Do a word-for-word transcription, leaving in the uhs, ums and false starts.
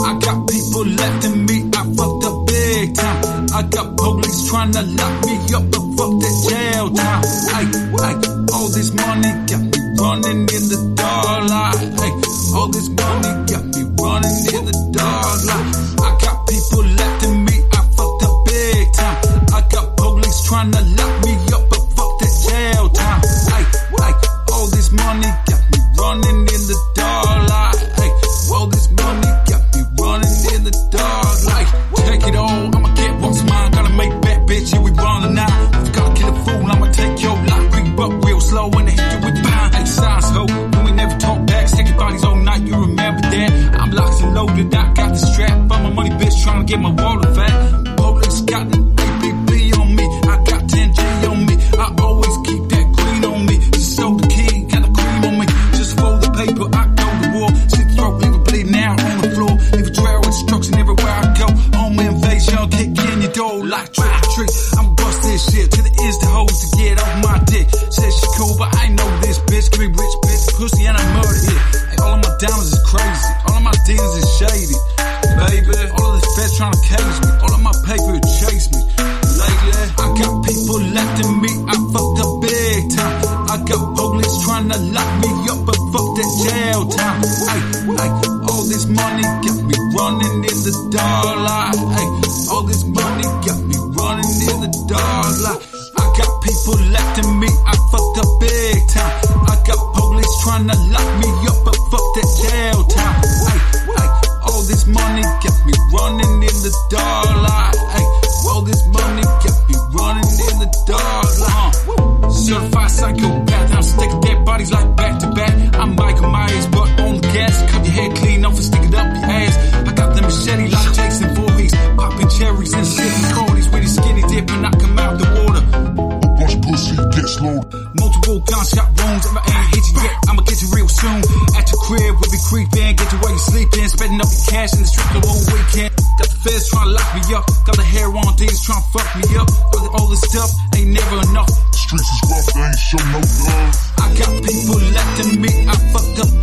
I got people left in me, I fucked up big time. I got police trying to lock me up, but fuck that jail time. Ay, ay, all this money got me running in the dark light. Ay, all this money got me running in the dark light. I got people left in me, I fucked up big time. I got police trying to lock me up, but fuck that jail time. Ay, ay, all this money got me running in the dark light. Ay, all this money got me running in the dark light. Take it all, I'ma get what's mine. Gotta make that bitch, yeah, we ballin' now. If you gotta kill a fool, I'ma take your life. Creep up real slow and hit you with the pine. Hey, size ho, when we never talk back. Second bodies all night, you remember that. I'm locked and loaded, I got the strap. But my money bitch tryna get my wallet fat. Police got the A P B on me, I got ten G on me. I always keep that green on me. Just sold the key, got the cream on me. Just roll the paper, I go to war. Slit throat, leave it bleeding out on the floor. Leave a trail with destruction everywhere I go. Home invasion, kick in your door like trick or treat. I'm bust this shit to the ends the hoes to get off my dick. Said she cool, but I know this bitch. Give me rich bitch, pussy and I murder it. Hey, all of my diamonds is crazy, all of my dealers is shady. Baby, all of the feds trying to cage me, all of my paper chase me. Lately, I got people left in me, I fucked up big time. I got police trying to lock me up, but fuck that jail time. Ay, ay, all this money got me running in the dark light. Ay, all this money got me running in the dark light. I got people left in me, I fucked up big time. I got police trying to lock me up, but fuck that jail time. Ay, ay, all this money got me running in the dark light. Ay, all this money got me running in the dark light. Uh, certified psychopath, I'm sticking dead bodies like back to back. I'm Michael Myers, but on the gas. Cut your head clean off and stick it up your ass. I got the machete like Jason Voorhees, popping cherries and sipping cordies with his skinny dip and I come out the water. Watch pussy get slowed. Multiple gunshot wounds, if I ain't hit you yet, I'ma get you real soon. At your crib, we'll be creeping, get you where you sleeping, spending up your cash in the strip the whole weekend. Got the feds trying to lock me up, got the hair on things trying to fuck me up. All this stuff ain't never enough. The streets is rough, they ain't show no love. I got people left in me, I fucked up